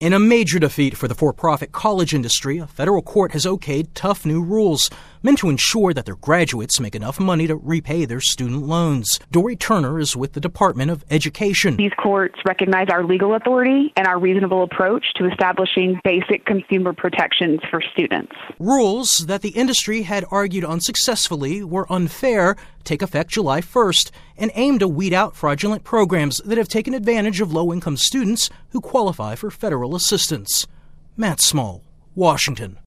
In a major defeat for the for-profit college industry, a federal court has okayed tough new rules meant to ensure that their graduates make enough money to repay their student loans. Dory Turner is with the Department of Education. These courts recognize our legal authority and our reasonable approach to establishing basic consumer protections for students. Rules that the industry had argued unsuccessfully were unfair take effect July 1st and aim to weed out fraudulent programs that have taken advantage of low-income students who qualify for federal assistance. Matt Small, Washington.